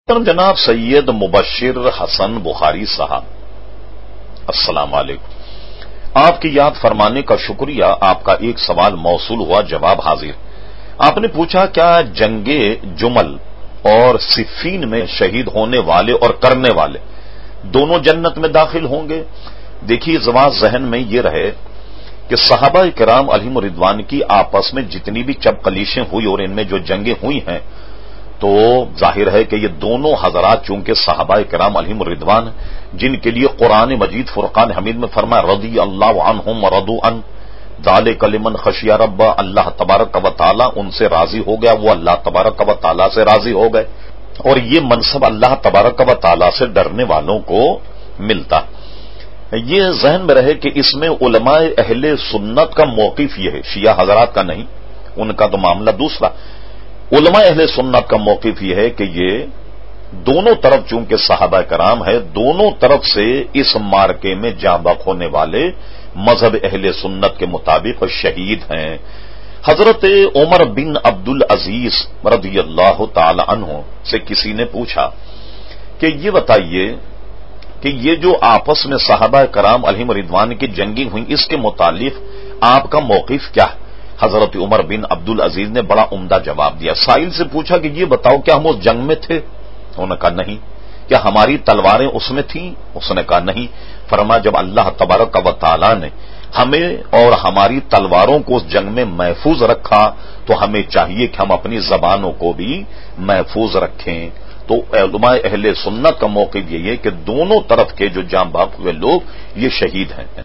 جناب سید مبشر حسن بخاری صاحب، السلام علیکم۔ آپ کی یاد فرمانے کا شکریہ۔ آپ کا ایک سوال موصول ہوا، جواب حاضر۔ آپ نے پوچھا کیا جنگ جمل اور صفین میں شہید ہونے والے اور کرنے والے دونوں جنت میں داخل ہوں گے؟ دیکھیے، زبان ذہن میں یہ رہے کہ صحابہ کرام علیہم رضوان کی آپس میں جتنی بھی چپقلیشیں ہوئی اور ان میں جو جنگیں ہوئی ہیں، تو ظاہر ہے کہ یہ دونوں حضرات چونکہ صحابہ کرام علیہم رضوان جن کے لیے قرآن مجید فرقان حمید میں فرمایا رضی اللہ عنہم ورضوا عنہ ذالک لمن خشی رب، اللہ تبارک و تعالی ان سے راضی ہو گیا، وہ اللہ تبارک و تعالی سے راضی ہو گئے، اور یہ منصب اللہ تبارک و تعالی سے ڈرنے والوں کو ملتا۔ یہ ذہن میں رہے کہ اس میں علماء اہل سنت کا موقف یہ ہے، شیعہ حضرات کا نہیں، ان کا تو معاملہ دوسرا۔ علماء اہل سنت کا موقف یہ ہے کہ یہ دونوں طرف چونکہ صحابہ کرام ہے، دونوں طرف سے اس مارکے میں جاں بحق ہونے والے مذہب اہل سنت کے مطابق شہید ہیں۔ حضرت عمر بن عبد العزیز رضی اللہ تعالی عنہ سے کسی نے پوچھا کہ یہ بتائیے کہ یہ جو آپس میں صحابہ کرام علیہم رضوان کی جنگیں ہوئیں، اس کے متعلق آپ کا موقف کیا ہے؟ حضرت عمر بن عبد العزیز نے بڑا عمدہ جواب دیا۔ سائل سے پوچھا کہ یہ بتاؤ کیا ہم اس جنگ میں تھے؟ انہوں نے کہا نہیں۔ کیا ہماری تلواریں اس میں تھیں؟ اس نے کہا نہیں۔ فرمایا جب اللہ تبارک و تعالی نے ہمیں اور ہماری تلواروں کو اس جنگ میں محفوظ رکھا تو ہمیں چاہیے کہ ہم اپنی زبانوں کو بھی محفوظ رکھیں۔ تو علماء اہل سنت کا موقف یہ ہے کہ دونوں طرف کے جو جاں بحق ہوئے لوگ یہ شہید ہیں۔